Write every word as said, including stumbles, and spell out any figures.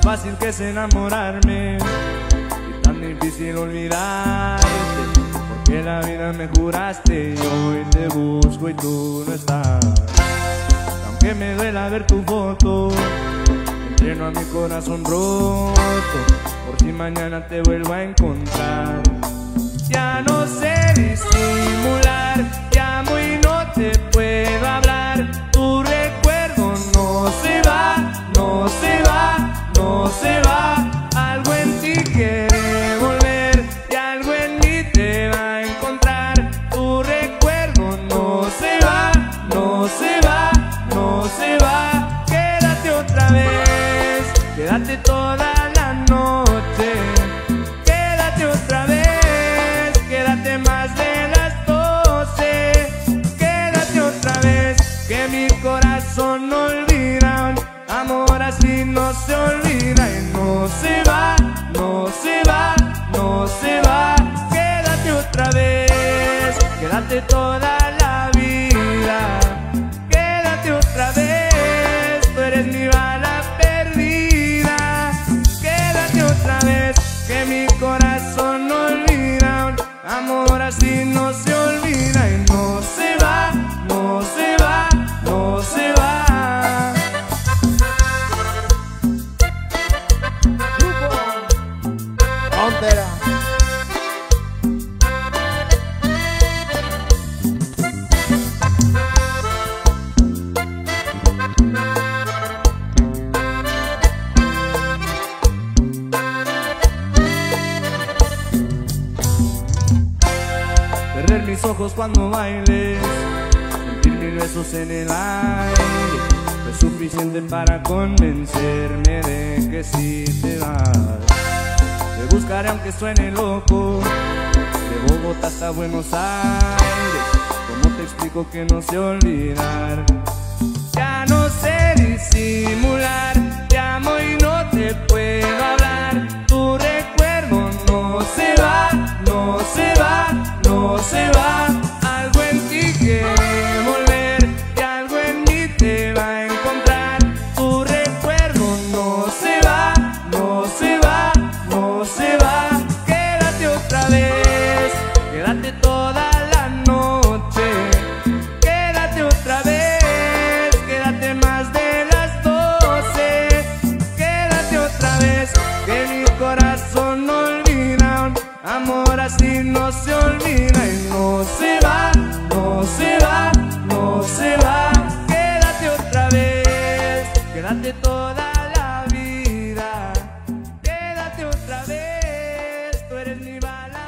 fácil que es enamorarme y tan difícil olvidarte, porque la vida me juraste y hoy te busco y tú no estás. Aunque me duela ver tu foto, entreno a mi corazón roto, por si mañana te vuelvo a encontrar. Ya no sé disimular, llamo y no te puedo hablar. Tu recuerdo no se va, no se va, no se va. Algo en ti quiere volver y algo en mí te va a encontrar. Tu recuerdo no se va, no se va, no se va. Quédate otra vez, quédate toda la noche. Quédate otra vez, quédate más de las doce. Quédate otra vez, que mi corazón no olvida. Amor así no se olvida y no se va, no se va, no se va. Quédate otra vez, quédate toda la vida. Quédate otra vez, tú eres mi bala perdida. Quédate otra vez, que mi corazón no olvida. Amor así no se olvida y no se va, no se va, no se va. Frontera. Perder mis ojos cuando bailes, sentir mil besos en el aire, es suficiente para convencerme de que si te vas. Te buscaré aunque suene loco, de Bogotá hasta Buenos Aires. ¿Cómo te explico que no sé olvidar? Ya no sé disimular, llamo y no te puedo hablar. Tu recuerdo no se va, no se va, no se va. Algo en ti quiere volver y algo en mí te va a encontrar. Tu recuerdo no se va, no se va, no se va. Quédate otra vez, quédate toda la noche. Quédate otra vez, quédate más de las doce. Quédate otra vez, que mi corazón no olvida. Amor así no se olvida y no se va, no se va, no se va. Quédate otra vez, quédate toda la vida. Quédate otra vez, tú eres mi bala.